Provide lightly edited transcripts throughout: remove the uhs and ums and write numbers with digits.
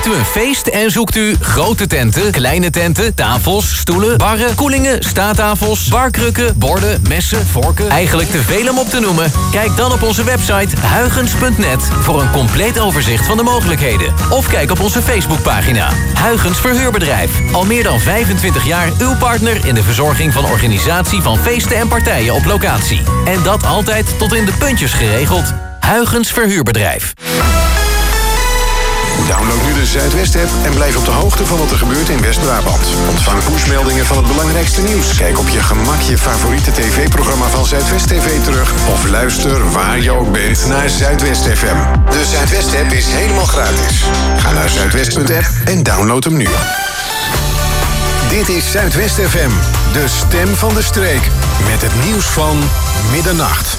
Heeft u een feest en zoekt u grote tenten, kleine tenten, tafels, stoelen, barren, koelingen, staattafels, barkrukken, borden, messen, vorken? Eigenlijk te veel om op te noemen? Kijk dan op onze website huygens.net voor een compleet overzicht van de mogelijkheden. Of kijk op onze Facebookpagina. Huygens Verhuurbedrijf. Al meer dan 25 jaar uw partner in de verzorging van organisatie van feesten en partijen op locatie. En dat altijd tot in de puntjes geregeld. Huygens Verhuurbedrijf. Download nu de Zuidwest-app en blijf op de hoogte van wat er gebeurt in West-Brabant. Ontvang pushmeldingen van het belangrijkste nieuws. Kijk op je gemak je favoriete tv-programma van Zuidwest TV terug. Of luister waar je ook bent naar Zuidwest FM. De Zuidwest-app is helemaal gratis. Ga naar zuidwest.app en download hem nu. Dit is Zuidwest FM, de stem van de streek. Met het nieuws van middernacht.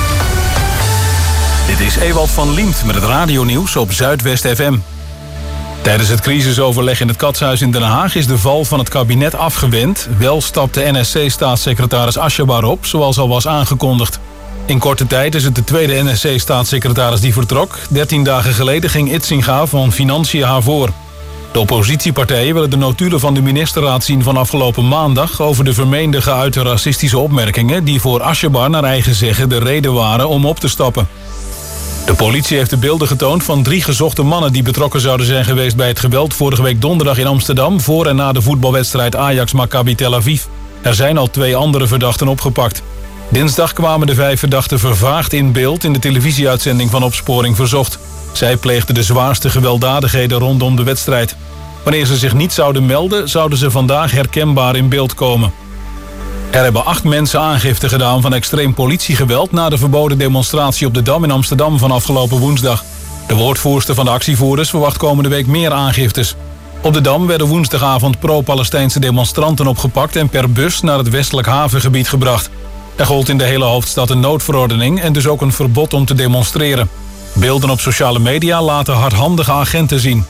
Dit is Ewald van Liemt met het radionieuws op Zuidwest FM. Tijdens het crisisoverleg in het Katshuis in Den Haag is de val van het kabinet afgewend. Wel stapte NSC-staatssecretaris Asjebar op, zoals al was aangekondigd. In korte tijd is het de tweede NSC-staatssecretaris die vertrok. 13 dagen geleden ging Itzinga van Financiën haar voor. De oppositiepartijen willen de notulen van de ministerraad zien van afgelopen maandag over de vermeende geuite racistische opmerkingen die voor Asjebar naar eigen zeggen de reden waren om op te stappen. De politie heeft de beelden getoond van 3 gezochte mannen die betrokken zouden zijn geweest bij het geweld vorige week donderdag in Amsterdam voor en na de voetbalwedstrijd Ajax-Maccabi Tel Aviv. Er zijn al 2 andere verdachten opgepakt. Dinsdag kwamen de 5 verdachten vervaagd in beeld in de televisieuitzending van Opsporing Verzocht. Zij pleegden de zwaarste gewelddadigheden rondom de wedstrijd. Wanneer ze zich niet zouden melden, zouden ze vandaag herkenbaar in beeld komen. Er hebben 8 mensen aangifte gedaan van extreem politiegeweld na de verboden demonstratie op de Dam in Amsterdam van afgelopen woensdag. De woordvoerster van de actievoerders verwacht komende week meer aangiftes. Op de Dam werden woensdagavond pro-Palestijnse demonstranten opgepakt en per bus naar het westelijk havengebied gebracht. Er gold in de hele hoofdstad een noodverordening en dus ook een verbod om te demonstreren. Beelden op sociale media laten hardhandige agenten zien.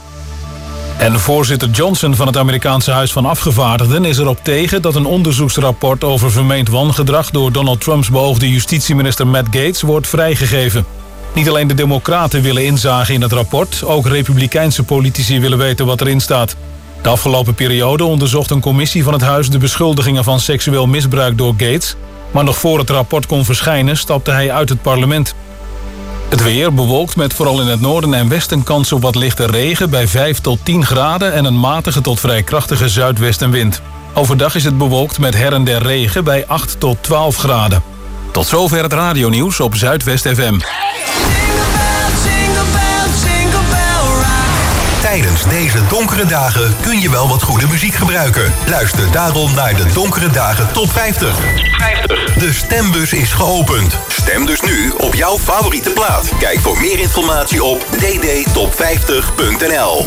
En voorzitter Johnson van het Amerikaanse Huis van Afgevaardigden is erop tegen dat een onderzoeksrapport over vermeend wangedrag door Donald Trumps beoogde justitieminister Matt Gaetz wordt vrijgegeven. Niet alleen de Democraten willen inzage in het rapport, ook Republikeinse politici willen weten wat erin staat. De afgelopen periode onderzocht een commissie van het huis de beschuldigingen van seksueel misbruik door Gaetz, maar nog voor het rapport kon verschijnen stapte hij uit het parlement. Het weer bewolkt met vooral in het noorden en westen kans op wat lichte regen bij 5 tot 10 graden en een matige tot vrij krachtige zuidwestenwind. Overdag is het bewolkt met her en der regen bij 8 tot 12 graden. Tot zover het radionieuws op Zuidwest FM. Tijdens deze donkere dagen kun je wel wat goede muziek gebruiken. Luister daarom naar de Donkere Dagen Top 50. De stembus is geopend. Stem dus nu op jouw favoriete plaat. Kijk voor meer informatie op ddtop50.nl.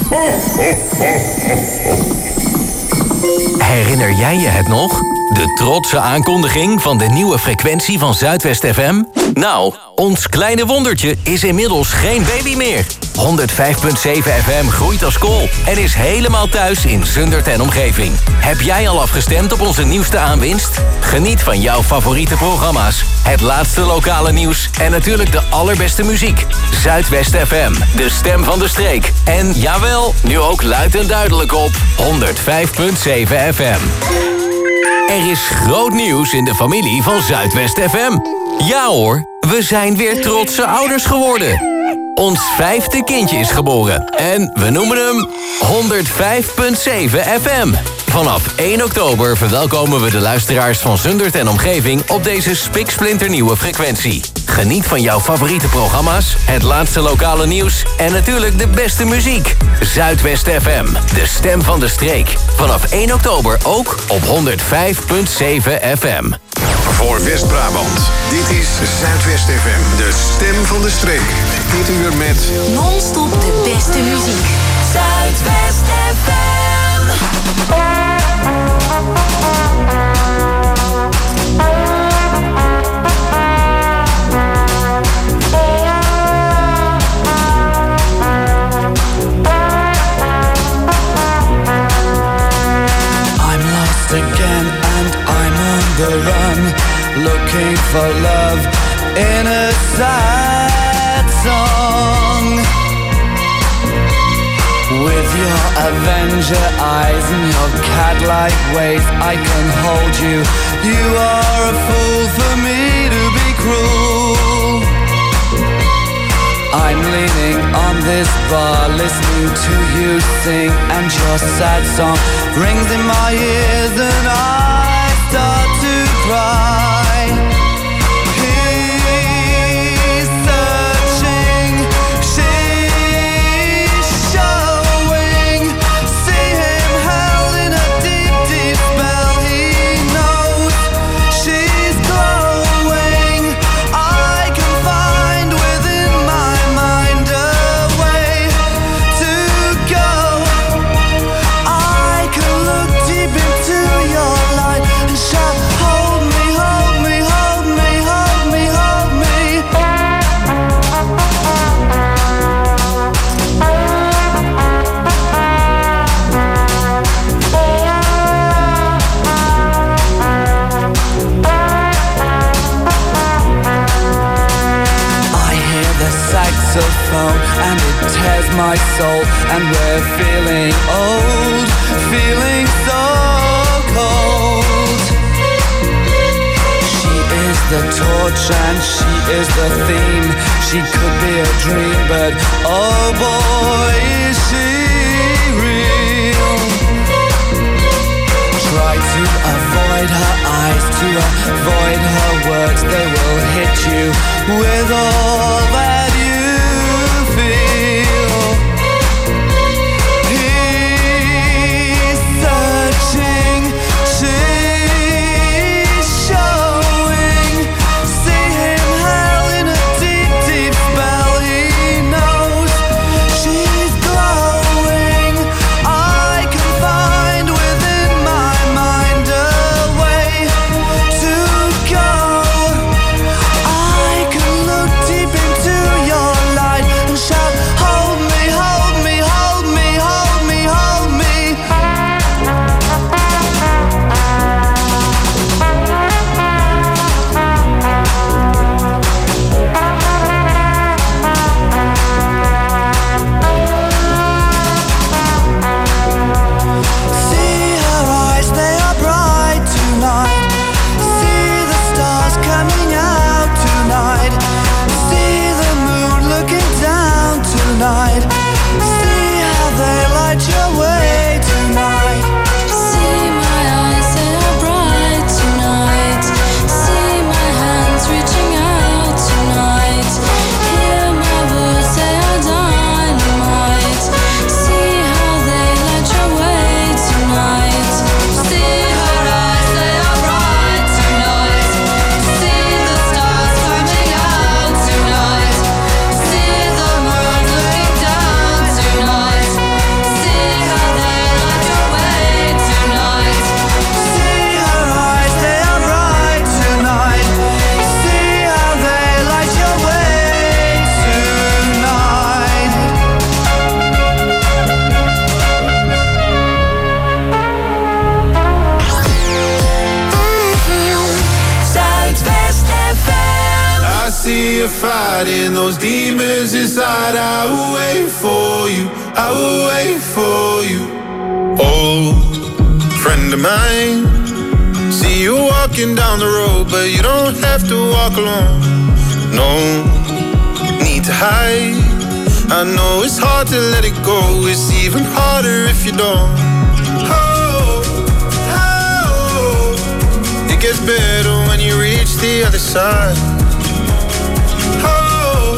Herinner jij je het nog? De trotse aankondiging van de nieuwe frequentie van Zuidwest FM? Nou, ons kleine wondertje is inmiddels geen baby meer. 105.7 FM groeit als kool en is helemaal thuis in Zundert en omgeving. Heb jij al afgestemd op onze nieuwste aanwinst? Geniet van jouw favoriete programma's, het laatste lokale nieuws en natuurlijk de allerbeste muziek. Zuidwest FM, de stem van de streek. En jawel, nu ook luid en duidelijk op 105.7 FM. Er is groot nieuws in de familie van Zuidwest FM. Ja hoor, we zijn weer trotse ouders geworden. Ons 5e kindje is geboren en we noemen hem 105.7 FM. Vanaf 1 oktober verwelkomen we de luisteraars van Zundert en omgeving op deze spiksplinternieuwe frequentie. Geniet van jouw favoriete programma's, het laatste lokale nieuws en natuurlijk de beste muziek. Zuidwest FM, de stem van de streek. Vanaf 1 oktober ook op 105.7 FM. Voor West-Brabant, dit is Zuidwest FM, de stem van de streek. Dit uur met non-stop de beste muziek. Zuidwest FM. Again and I'm on the run, looking for love in a sad song. With you avenge your eyes and your cat-like ways. I can hold you. You are a fool for me to be cruel. I'm leaning on this bar, listening to you sing, and your sad song rings in my ears, and I start to cry. He's searching, she's showing. See him held in a deep, deep spell. He knows she's glowing. I can find within my mind a way to go. I can look deep into your light and shout, hold me, hold me, hold me, hold me, hold me. I hear the saxophone and it tears my soul, and we're feeling old, feeling so cold. She is the torch and she is the theme. She could be a dream, but oh boy, is she real. Try to avoid her eyes, to avoid her words. They will hit you with all that you feel. He's searching, she's showing. See him held in a deep, deep spell. He knows she's glowing. I can find within my mind a way to go. I can look deep into your light and shout, hold me, hold me, hold me, hold me, hold me. See her eyes, they are bright tonight. See the stars coming out tonight. See the moon looking down tonight. See how they light your way tonight. See my eyes, they are bright tonight. See my hands reaching out tonight. Hear my words, they are dynamite. See how they light your way tonight. See her eyes, they are bright tonight. See the stars coming out tonight. See the moon looking down tonight. See how they light your way tonight. See her eyes, they are bright tonight. See how they light your way tonight. Zuidwest FM. I see you fighting those demons inside. I will wait for you. I will wait for you. Old friend of mine. See you walking down the road, but you don't have to walk alone. No need to hide. I know it's hard to let it go. It's even harder if you don't. Oh, oh. It gets better when you reach the other side. Oh,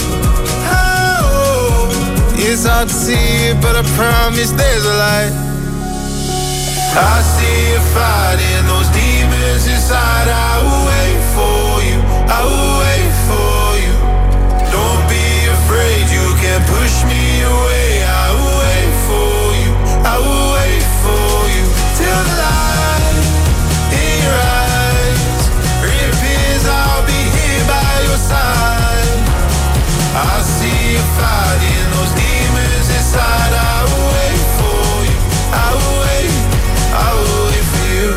oh. It's hard to see it, but I promise there's a light. I see you fighting those demons inside. I will wait for you. I will wait for you. Don't be afraid, you can't push me away. I will wait for you. I will wait for you till the light in your eyes reappears. I'll be here by your side. I see you fighting those demons inside. I will wait for you. I will wait. I will wait for you.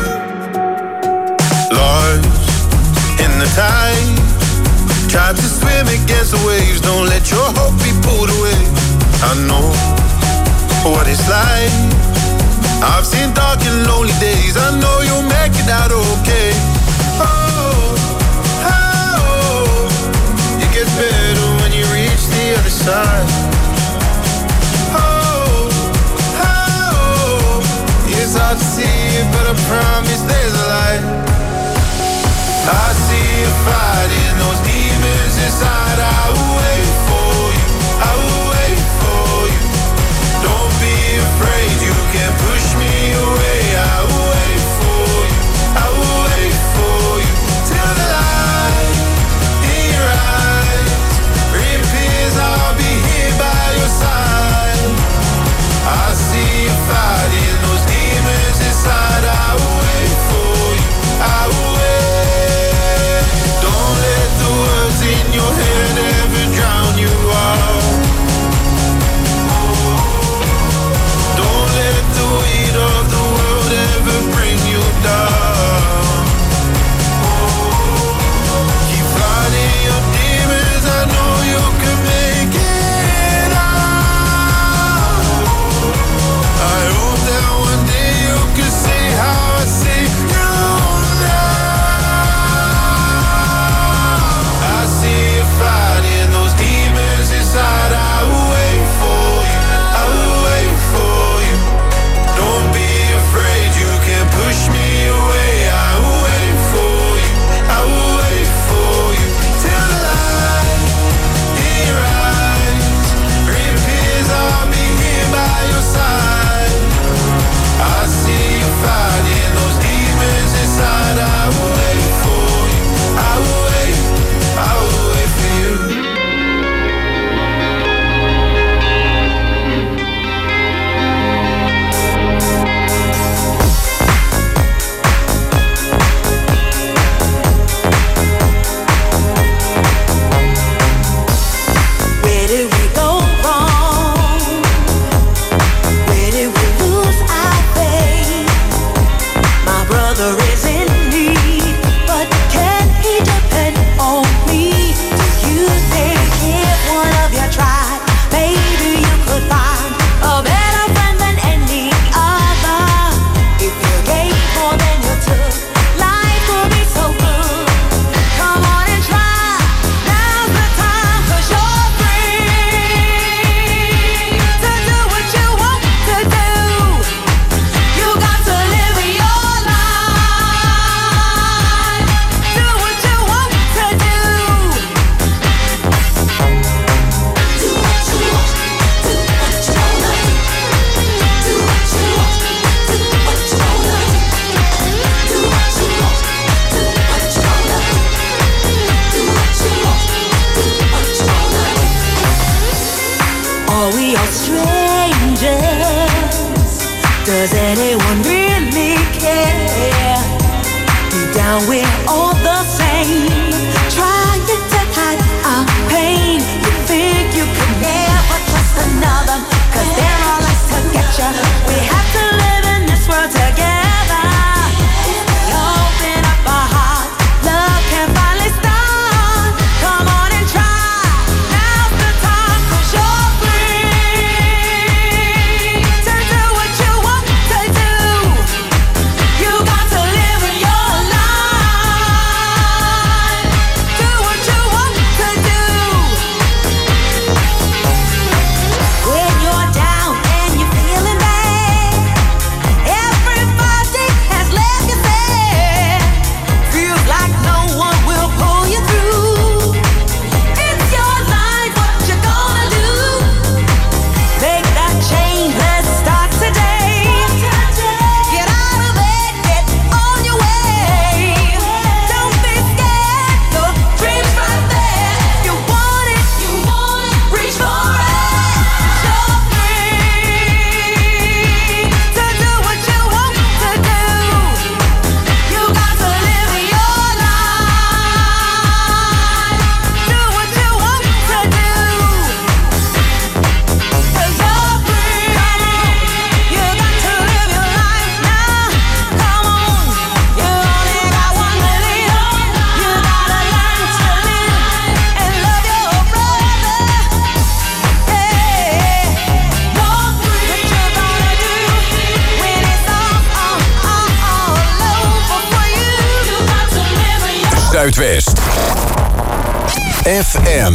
Lost in the tide, tried to swim against the waves. Don't let your hope be pulled away. I know what it's like. I've seen dark and lonely days, I know you'll make it out okay. Oh, it gets better when you reach the other side. Oh, it's hard to see it, but I promise there's a light. I see you fighting those demons inside. I will wait for you, I will wait for you. Don't be afraid, you can't push me away. I will wait for you, I will wait for you. Till the light in your eyes reappears, I'll be here by your side. I see you fighting those demons inside. I will wait for you, I will wait. Don't let the words in your head ever drown you out. Don't let the weight of the world ever bring you down. Keep fighting your demons, I know you can make it out. I hope that one day you can see how I see you now. I see you fighting those demons inside. I will wait for you, I will wait for you. Don't be afraid, you can't push me away. I will wait for you, I will wait for you. Till the light in your eyes reappears, I'll be here by your side. I see you fighting those demons inside. I will wait for you, I will wait, I will wait for you. Where did we go wrong? Where did we lose our faith? My brother is in need, but can he depend on me? Do you think if one of you tried, maybe you could find a better friend than any other? If you gave more than you took, life would be so good. Come on and try. Now's the time, 'cause you're free to do what you want to do. You got to live your life. Do what you want to do. Do what you want. Do what you wanna do. Do what you want. Do what you wanna do. Do what you want. Do what you wanna do. Do what you want. Do what you wanna do. Are we all strangers? Does anyone really care? Deep down we're all the same, trying to hide our pain. You think you can never trust another, 'cause they're all out to get you. We have to live in this world together. We open up our hearts, love can finally start. Come on and try. Now's the time, 'cause you're free to do what you want to do. You got to live your life. Zuidwest. FM.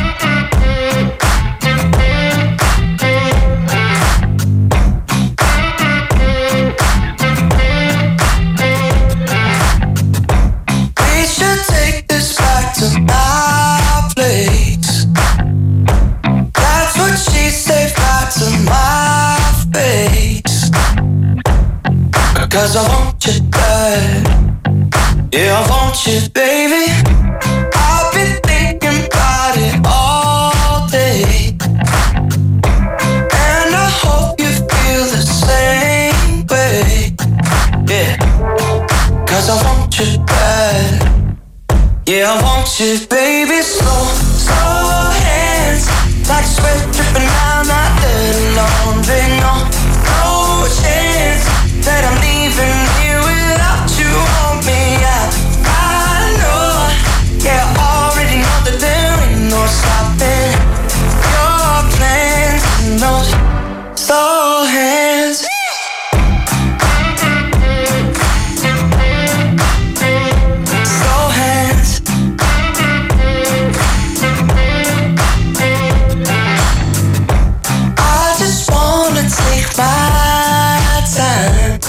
We should take this back to my place. That's what she said, back to my face. Because I want you bad. Yeah, I want you, baby. I've been thinking about it all day. And I hope you feel the same way. Yeah, cause I want you bad. Yeah, I want you, baby. Slow, slow hands, like sweat dripping down that dirty laundry. No, no chance that I'm leaving here without you on me. I know, yeah, I already know that there ain't no stopping your plans and those slow hands. Slow hands. I just wanna take my time.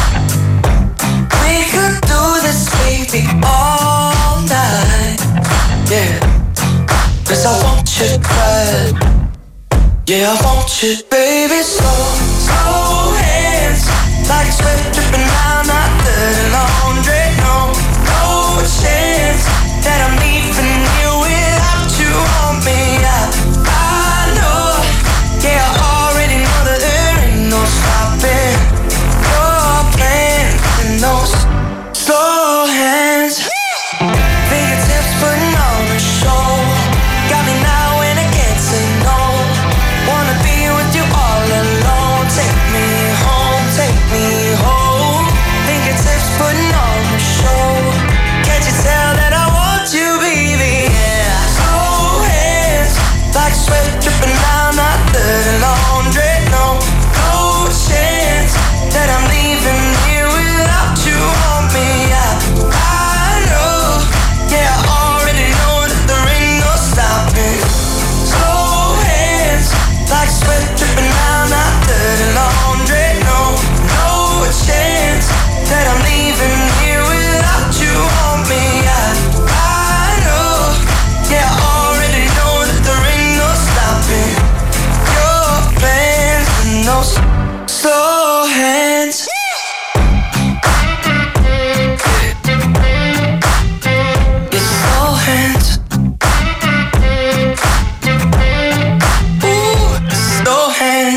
We could do this, baby, all night. Yeah, cause I want you bad. Yeah, I want you, baby. Slow, slow hands, like sweat dripping down that dirty laundry. No, no chance that I'm leaving you without you on me. I know, yeah, I already know that there ain't no stopping your plans and those slow hands. Fingertips putting on a show. Got me now and I can't say no. Wanna be with you all alone. Take me home, take me home. Fingertips putting on a show. Can't you tell that I want you, baby? Yeah. Slow hands, like sweat dripping down that dirty laundry. No, no chance that I'm leaving here without you on me. I know, yeah, I already know that there ain't no stopping. Slow hands, like sweat dripping down that dirty laundry. No, no chance that I'm leaving here without you on me. I know, yeah, I already know that there ain't no stopping your plans and those slow hands. Your slow hands. Ooh, slow hands.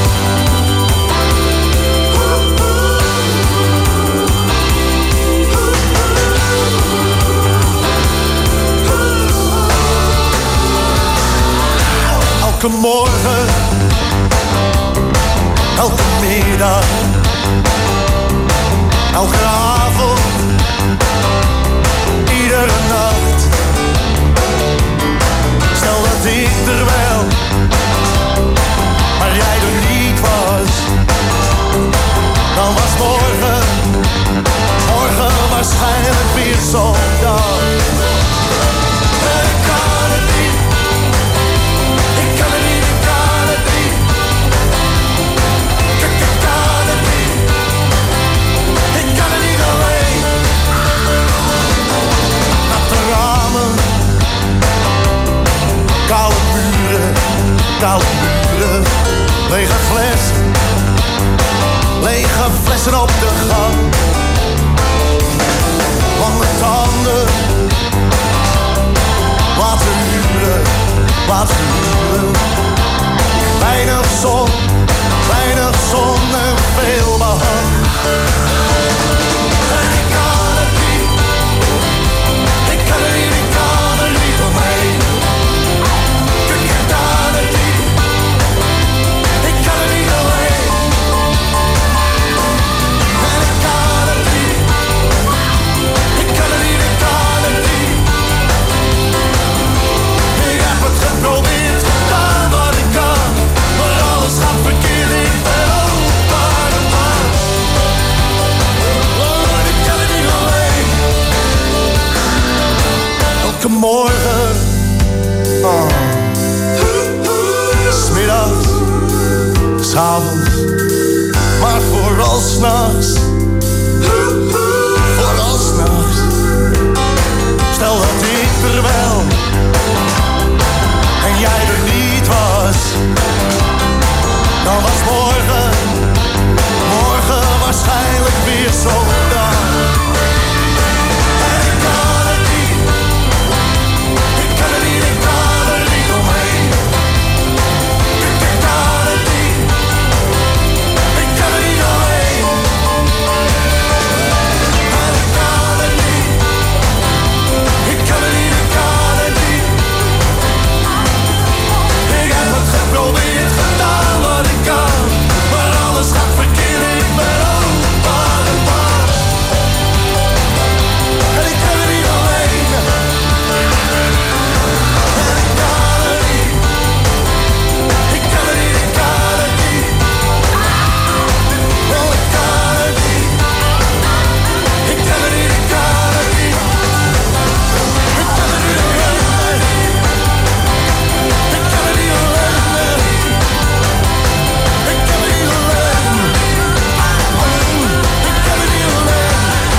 Elke morgen, elke middag, elke avond, iedere nacht. Stel dat ik er wel, maar jij er niet was. Dan was morgen waarschijnlijk weer zo'n dag. En ik kan het niet. Ik kan het niet, ik kan het niet. Ik kan het niet. Ik kan het niet alleen. Natte ramen, koude muren, lege flessen op de gang. Lange tanden, laten huren. Weinig zon en veel behang. En ik kan het niet, ik kan er niet omheen. Ik kan het niet, ik kan er niet alleen. En ik kan het niet, ik kan het niet. Ik heb het geprobeerd, gedaan wat ik kan, maar alles gaat verkeerd. s'nachts. Vooral s'nachts. Stel dat ik er wel en jij er niet was, dan was morgen waarschijnlijk weer zo'n dag. En ik kan het niet, ik kan er niet omheen. Ik kan het niet, ik kan er niet omheen. En ik kan het niet, ik kan het niet, ik kan het niet. Ik heb het geprobeerd, gedaan wat ik kan, maar alles gaat verkeerd, ik ben over de bar. En ik kan er niet alleen. En ik kan het niet, ik kan het niet, ik kan het niet. Oh, ik kan het niet, ik kan het niet, ik kan het niet. Ik kan het niet alleen. Ik kan het niet alleen. Ik kan het niet alleen. Ik kan het niet alleen.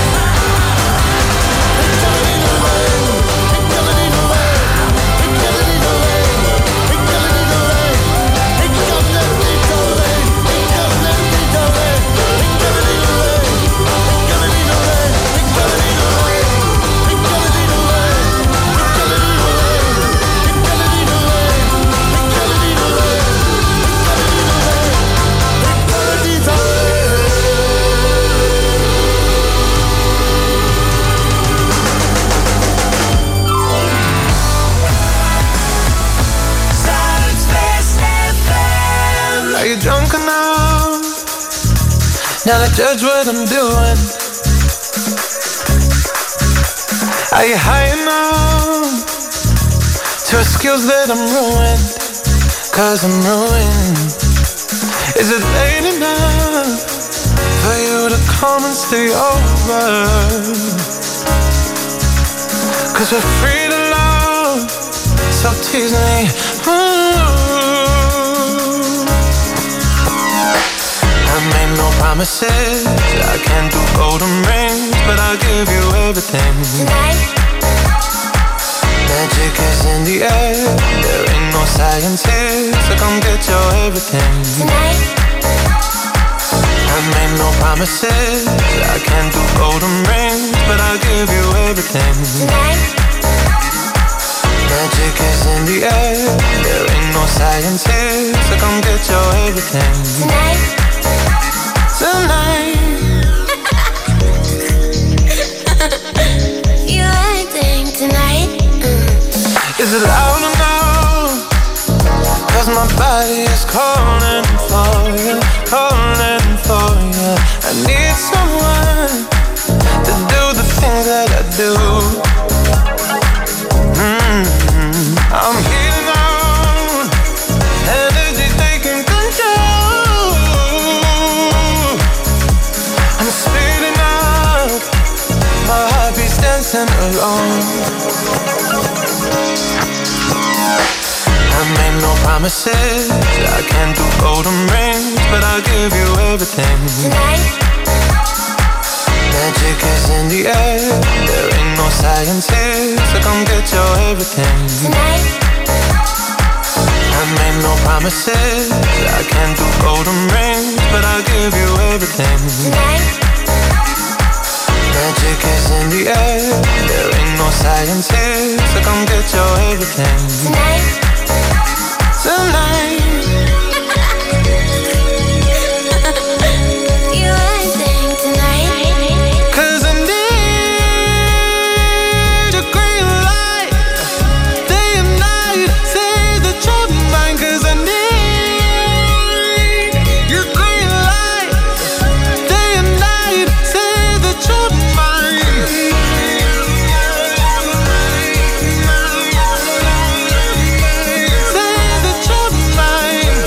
Ik kan het niet alleen. Ik kan het niet alleen. Ik kan het niet alleen. Ik kan het niet alleen. Ik kan het niet alleen. Ik kan het niet alleen. Ik kan het niet alleen. Ik kan het niet alleen. Ik kan het niet alleen. Ik kan het niet alleen. Ik kan het niet alleen. Ik kan het niet alleen. Ik kan het niet alleen. Are you drunk enough now to judge what I'm doing? Are you high enough to excuse that I'm ruined? 'Cause I'm ruined. Is it late enough for you to come and stay over? 'Cause we're free to love, so tease me. I made no promises, I can't do golden rings, but I'll give you everything. Tonight, Magic is in the air, there ain't no science here, so come get your everything. tonight, I made no promises, I can't do golden rings, but I'll give you everything. tonight, Magic is in the air, there ain't no science here, so come get your everything. tonight. Tonight, You acting tonight. is it loud enough? 'Cause my body is calling for you, calling for you. I need someone to do the things that I do. I'm heating on, energy taking control. I'm speeding up, my heart beats dancing alone. I made no promises, I can't do golden rings, but I'll give you everything. Tonight, Magic is in the air, there ain't no science here, so come get your everything. tonight, I made no promises, I can't do golden rings, but I'll give you everything. tonight, Magic is in the air, there ain't no science here, so come get your everything. tonight. Tonight, You acting tonight. 'cause I need your green light, day and night, say that you're mine. 'Cause I need your green light, day and night, say that you're mine. Say that you're mine.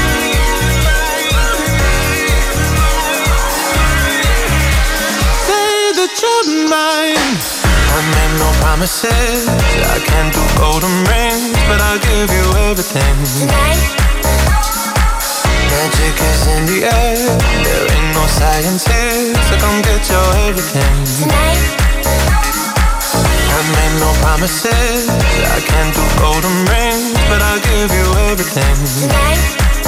Say that you're mine. I made no promises, I can't do golden rings, but I'll give you everything. Tonight, Magic is in the air. There ain't no science here, so come get your everything tonight. I made no promises. I can't do golden rings, but I'll give you everything tonight.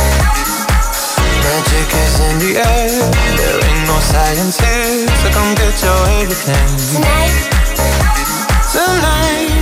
Magic is in the air. There ain't no science here, so come get your everything tonight. Tonight.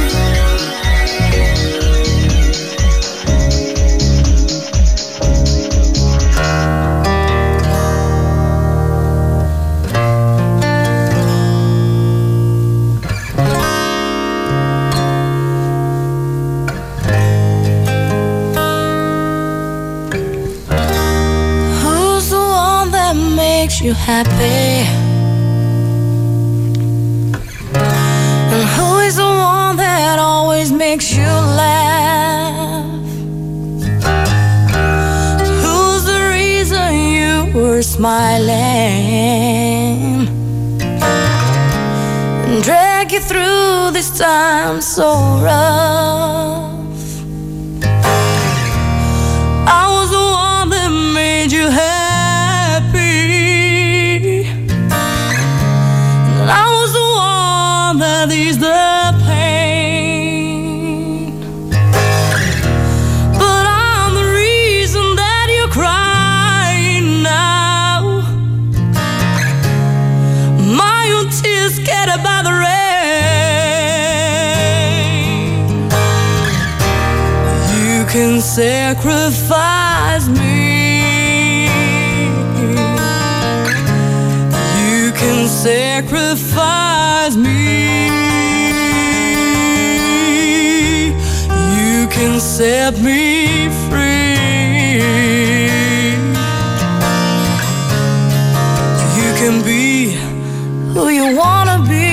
You happy? And who is the one that always makes you laugh? Who's the reason you were smiling and drag you through this time so rough? I was the one that made you happy. That is the pain, but I'm the reason that you're crying now. My own tears scattered by the rain. You can sacrifice me. You can sacrifice me. Can set me free. You can be who you wanna be.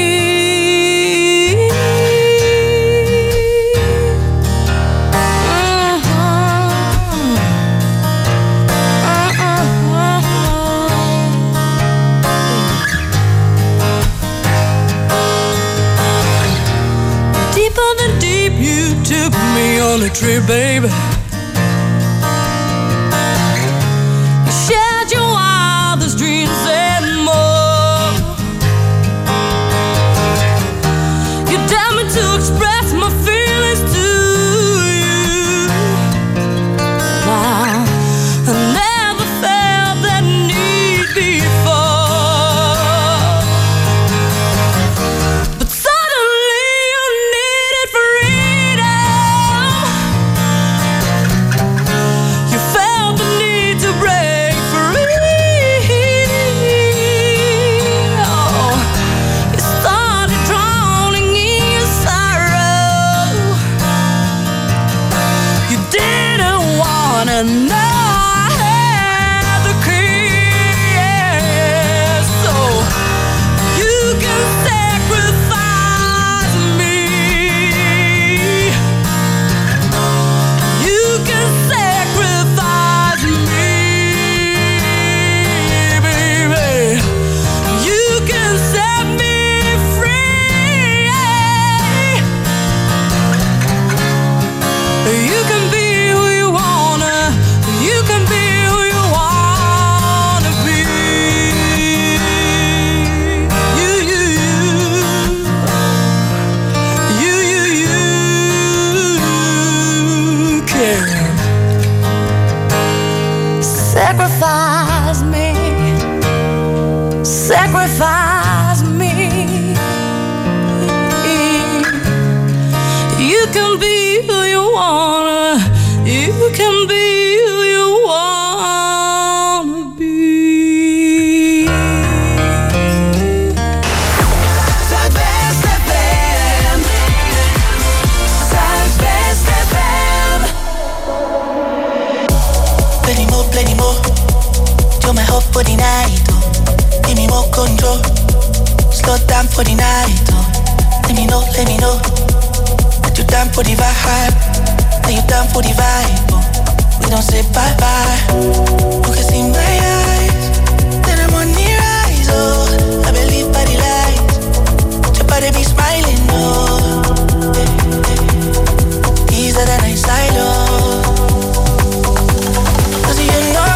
Deeper than deep, you took me on a trip, baby. You shared your wildest dreams and more. You dared me to express my feelings to you. Now, I never felt that need before, but suddenly you needed freedom. You felt the need to break free. Oh, you started drowning in your sorrow. You didn't wanna know I had the key, so you can sacrifice me. You can sacrifice me, baby. You can set me free. You can be who you wanna. You can be who you wanna be. You can sacrifice me. Sacrifice me. You can be who you wanna. You can be who you wanna be. Zuidwest FM. Zuidwest FM. Plenty more. You're my hope for the night. Oh. Give me more control. Slow down for the night. Oh. Let me know. That you down for the vibe. That you down for the vibe. Oh. We don't say bye bye. You can see my eyes. Then I'm on the rise. Oh, I believe by the light. Your body be smiling. Oh, these are the nights I love. 'Cause you know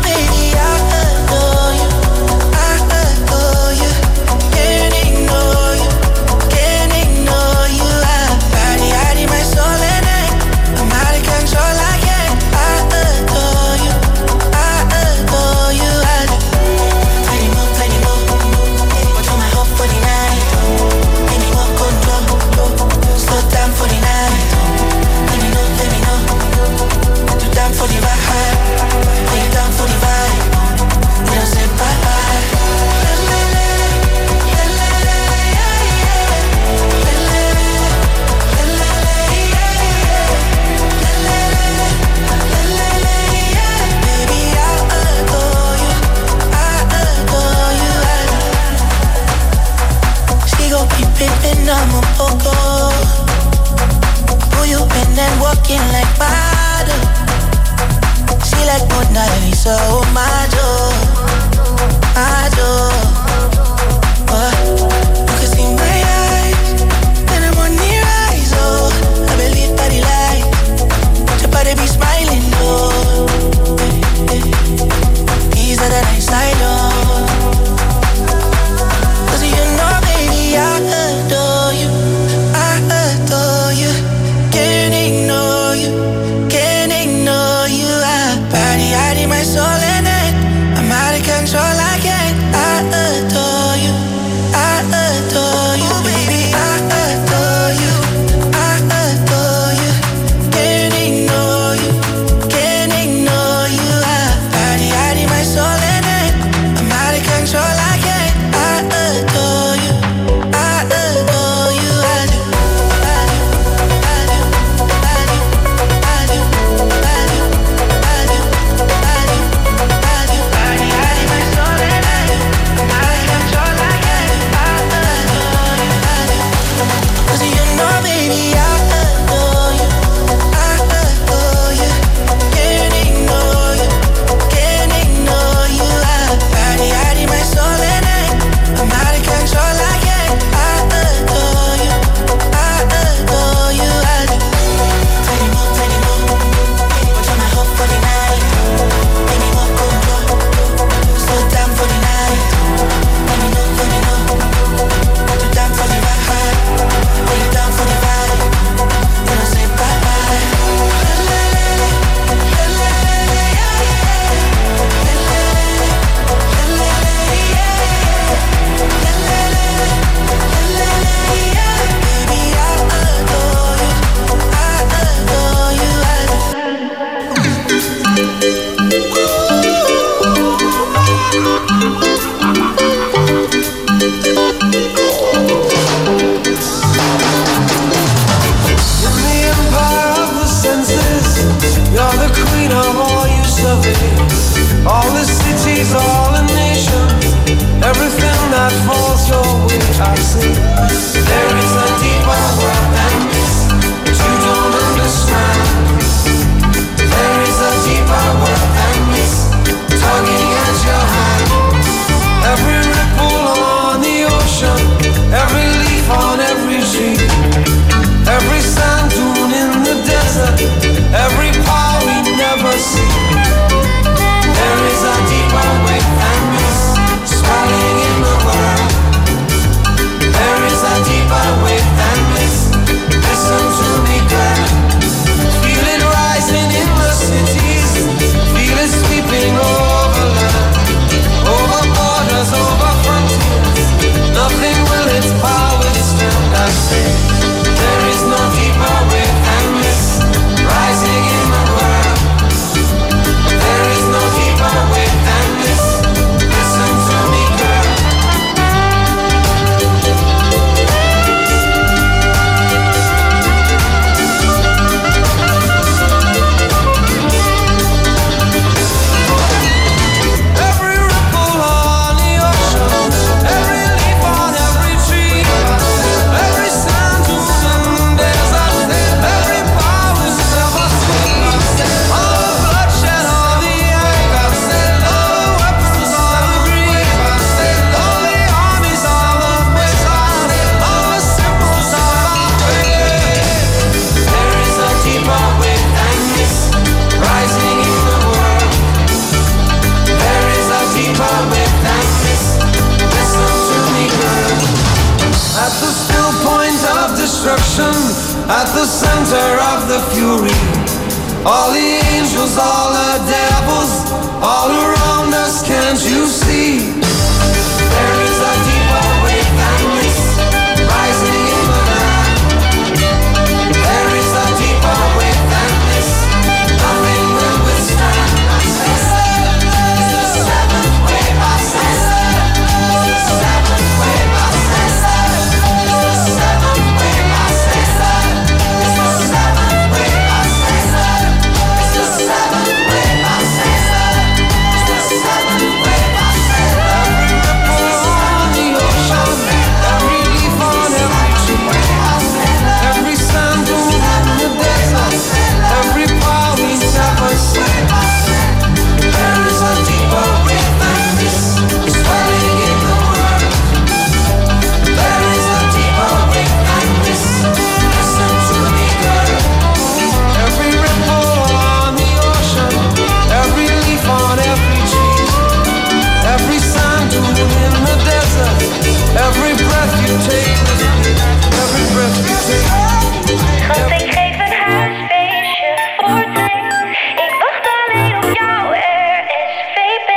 Mercury. All the angels, all the devils, all around us, can't you see? There is a deeper wave than this, rising in the night. There is a deeper wave than this, nothing will withstand. It's the seventh wave, I say. It's the seventh wave, I say. It's the seventh wave, I say. It's the seventh wave, I say. It's the seventh wave, I say. It's the seventh wave, I say. Every ripple on the ocean, every leaf on every tree, every sand dune in the desert, every power we never see. There is a deeper wave than this, swelling in the world. There is a deeper wave than this. Listen to me, girl. Every ripple on the ocean, every leaf on every tree, every sand dune in the desert, every breath you take with me, every breath you take. Schat, ik geef een huisfeestje voor twee. Ik wacht alleen op jou, RSVP.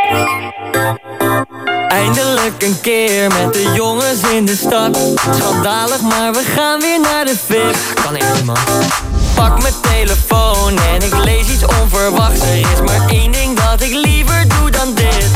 Eindelijk een keer met de jongens in de stad. Schandalig, maar we gaan weer naar de VIP. Kan echt niet, man. Pak mijn telefoon en ik lees iets onverwachts. Er is maar één ding dat ik liever doe dan dit.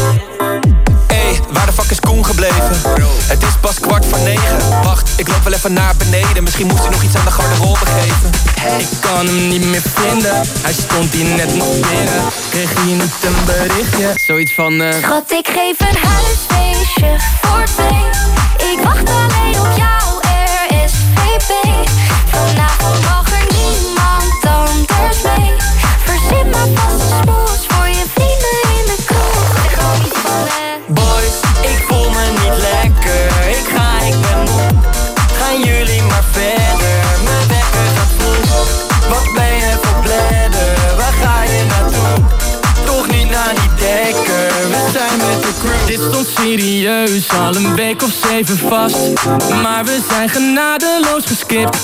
Hey, waar de fuck is Koen gebleven? Het is pas 8:45. Wacht, ik loop wel even naar beneden. Misschien moest hij nog iets aan de garderobe geven. Ik kan hem niet meer vinden. Hij stond hier net nog binnen. Kreeg hier niet een berichtje. Zoiets van Schat, ik geef een huisfeestje voor twee. Ik wacht alleen op jou, RSVP. Vanavond mag er niemand anders mee. Verzin maar vast een smoes voor je vrienden in de kroeg. Zeg gewoon iets van boys, ik voel me niet lekker. Ik ben moe. Gaan jullie maar verder. Mijn wekker gaat vroeg. Wat ben je voor bladder? Waar ga je naartoe? Toch niet naar die dekker. We zijn met de crew. Dit stond serieus al een week of 7 vast. Maar we zijn genadeloos geskipt.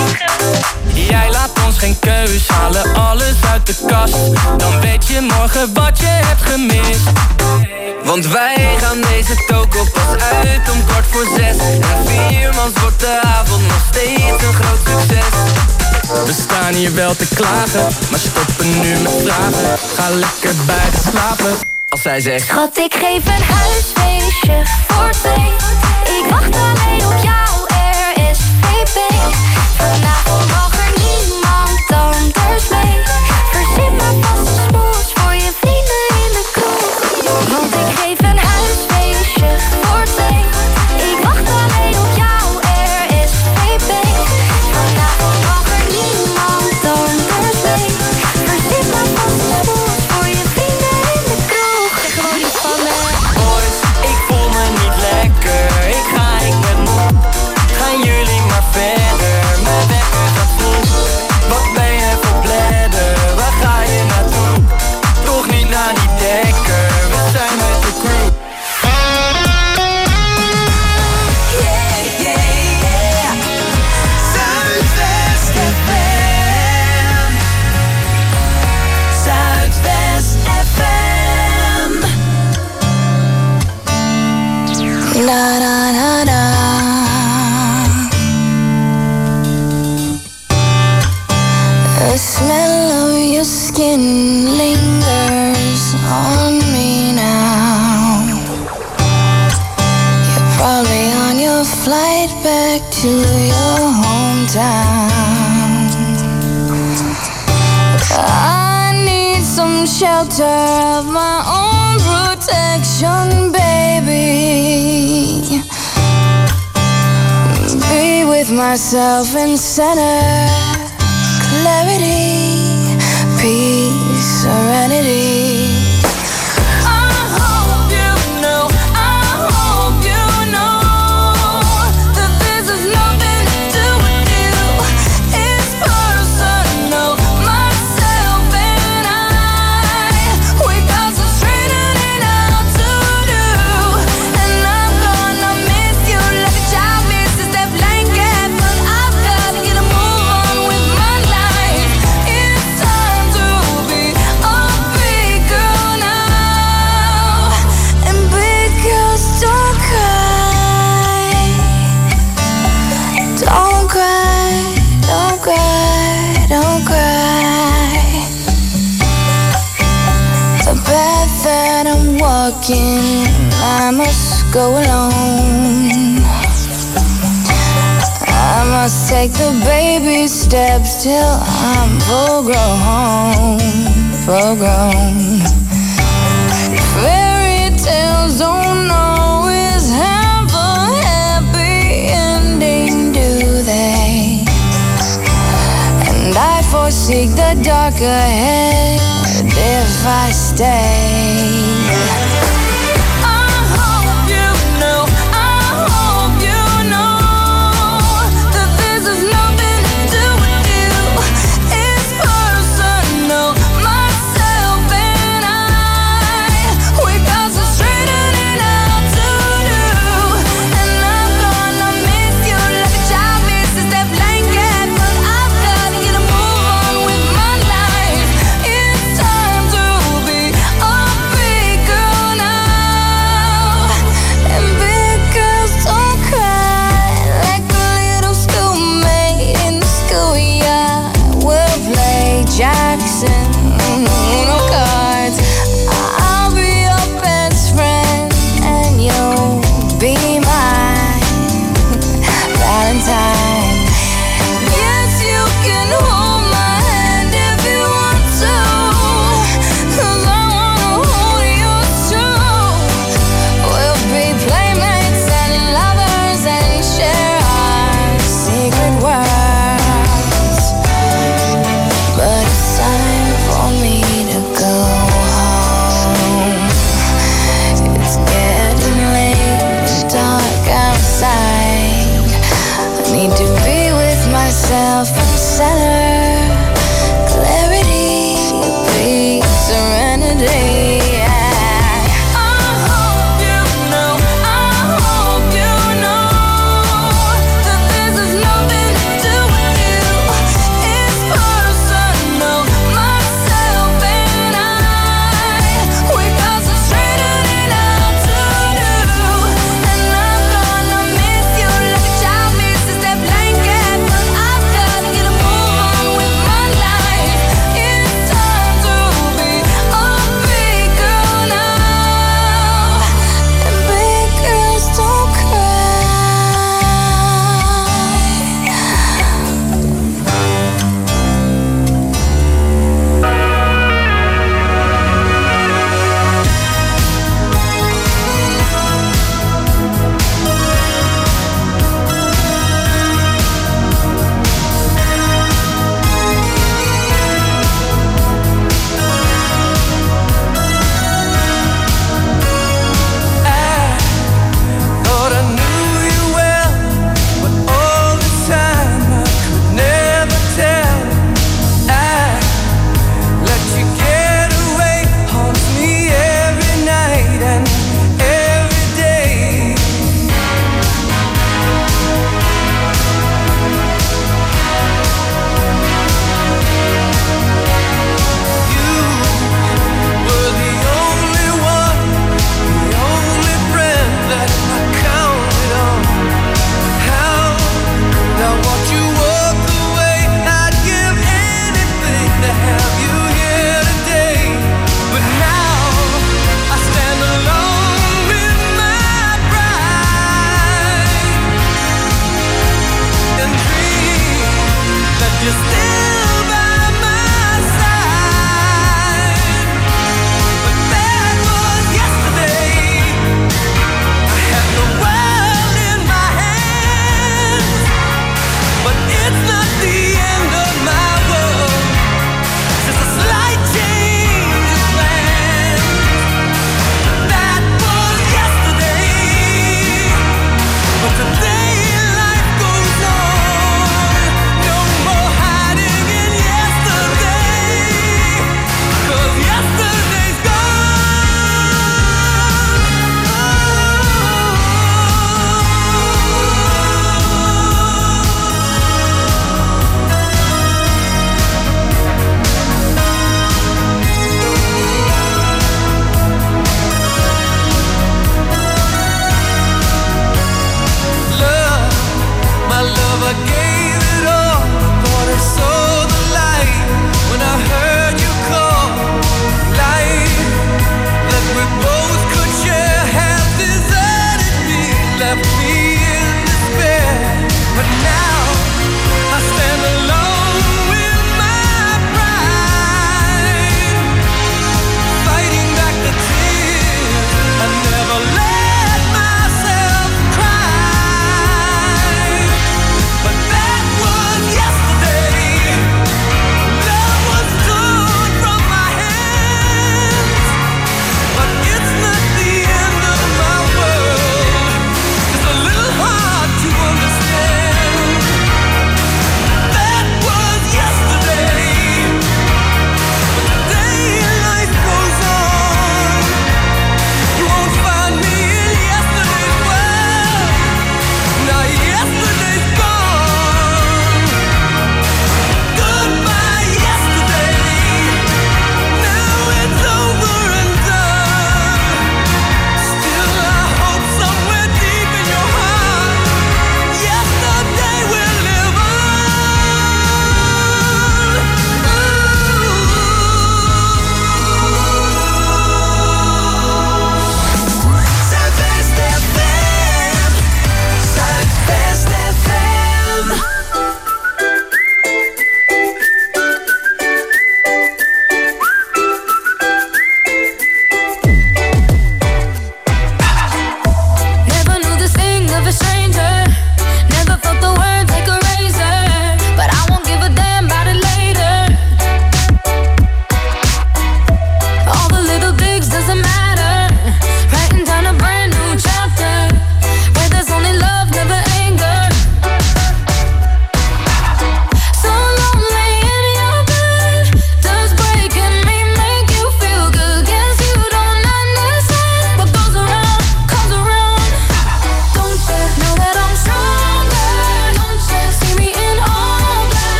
Jij laat ons geen keus, halen alles uit de kast. Dan weet je morgen wat je hebt gemist. Want wij gaan deze toko pas uit om 6:15. En 4 mans wordt de avond nog steeds een groot succes. We staan hier wel te klagen, maar stoppen nu met vragen. Ga lekker bij de slapen, als zij zegt Schat, ik geef een huisfeestje voor twee. Ik wacht alleen op jou, RSVP. Vanavond mag er niemand anders mee. Verzin maar vast een smoes voor je vrienden in de kroeg. Want ik geef een huisfeestje voor twee. Ik wacht alleen op jou, RSVP. Vanavond mag er niemand anders mee. Verzin maar vast een smoes voor je vrienden in de kroeg. Zeg gewoon iets van boys, ik voel me niet lekker. Ik ben moe. Gaan jullie maar verder. Mijn wekker gaat vroeg. Wat ben je voor bladder? Waar ga je naartoe? Toch niet naar die dekker. We zijn met de crew. Zuidwest FM. Zuidwest FM. Na na na na. The smell of your skin lingers on me now. You're probably on your flight back to your hometown. I need some shelter of my own protection, baby. Be with myself in center. Clarity, peace, serenity. I hope you know that this has nothing to do with you. It's personal, myself and I. We got some straightening out to do. And I'm gonna miss you like a child misses that blanket. But I've gotta get a move on with my life. walking, I must go alone. I must take the baby steps till I'm full grown, full grown. Fairy tales don't always have a happy ending, do they? And I foresee the dark ahead if I stay. But it's time for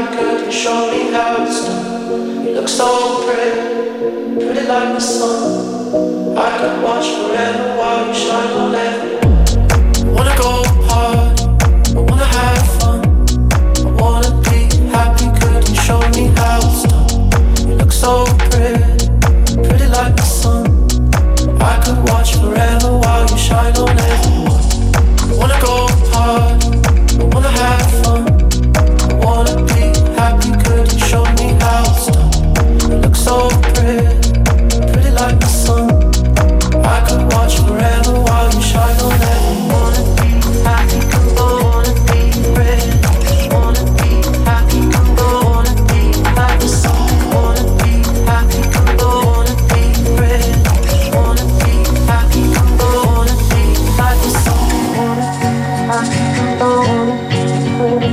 good and show me how it's done. You look so pretty, pretty like the sun. I could watch forever while you shine on everyone. I wanna go hard, I wanna have fun. I wanna be happy, good and show me how it's done. You look so pretty, pretty like the sun. I could watch forever while you shine on everyone. I wanna go hard, I wanna have fun. I wanna be happy, good and show me how it's done. You look so pretty, pretty like the sun. I could watch forever while you shine on everyone. Wanna be happy, come on, wanna be pretty. Wanna be happy, come on, wanna be like the sun. Wanna be happy, come on, wanna be pretty. Wanna be happy, come on, wanna be like the sun. Wanna be happy, come on, wanna be pretty.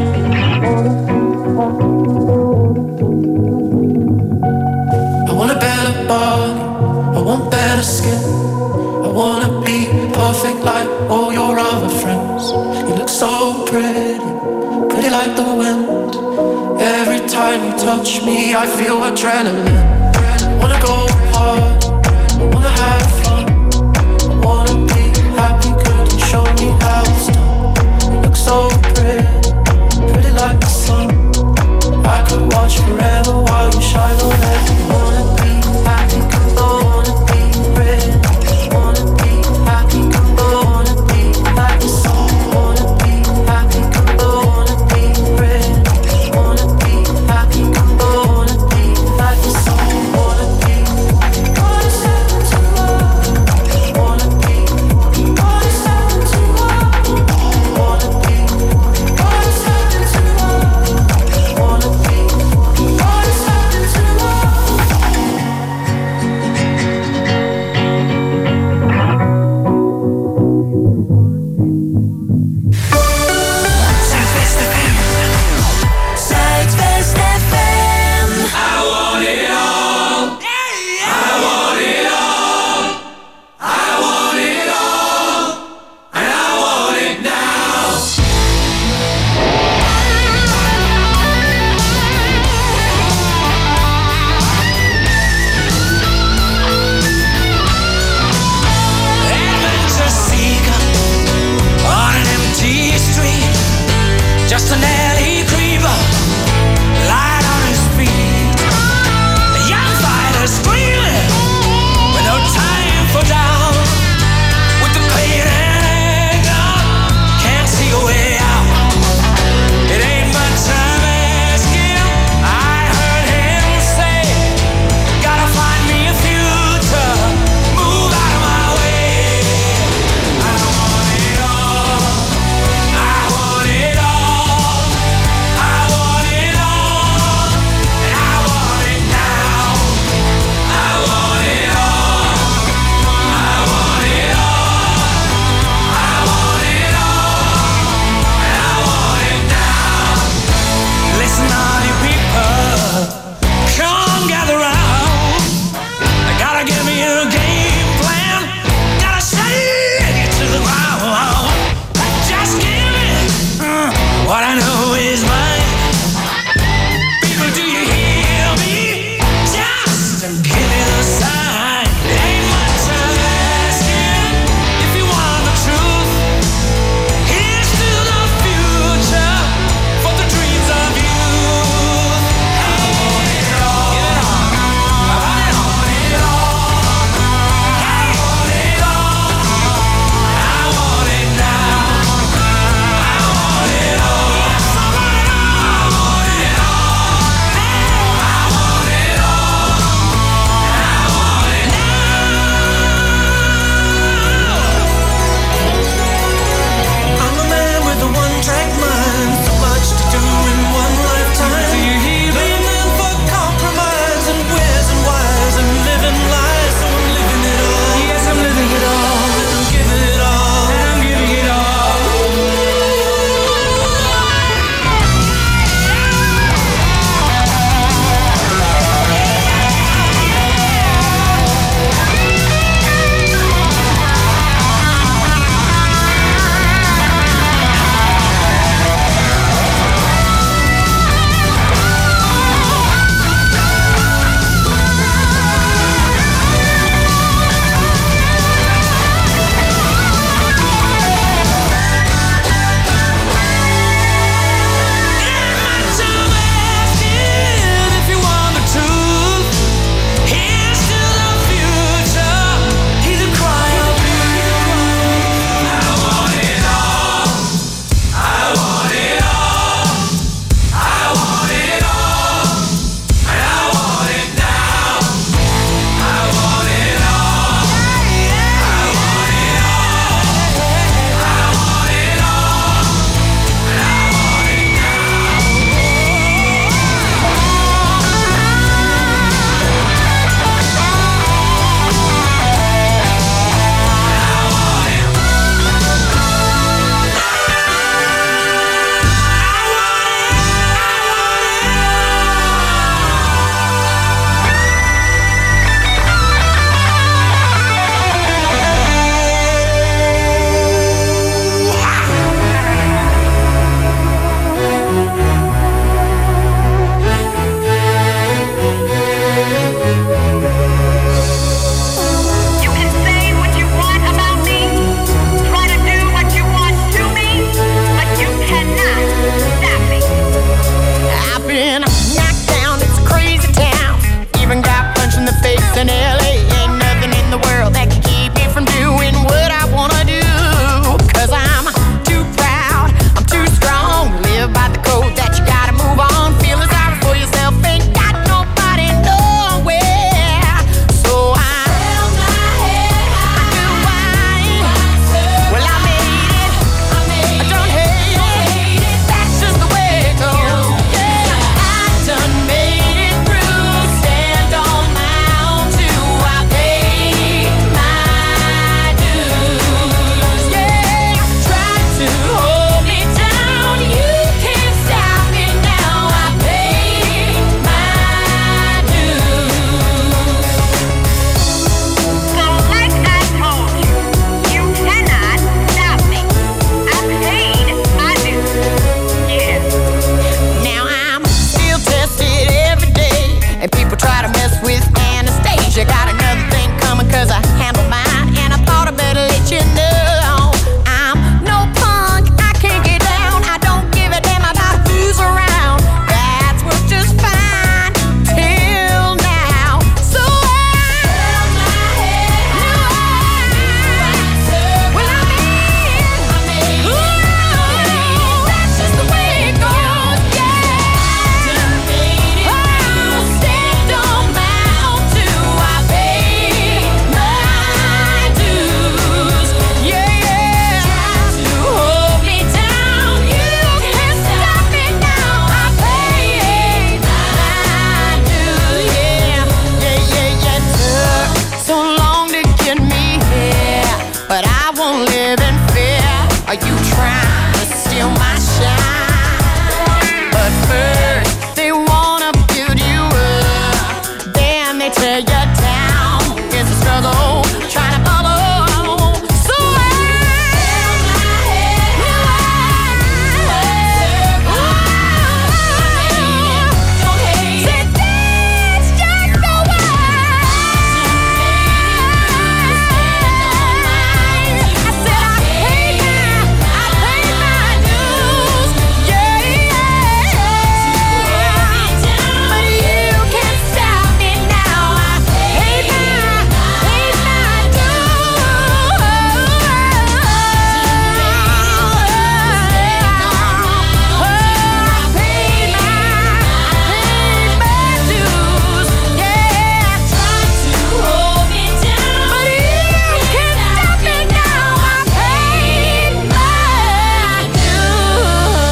I want a better body, I want better skin. I wanna be perfect like all your other friends. You look so pretty, pretty like the wind. Every time you touch me, I feel adrenaline. I wanna go hard, I wanna have fun. I wanna be happy, good and show me how it's done. You look so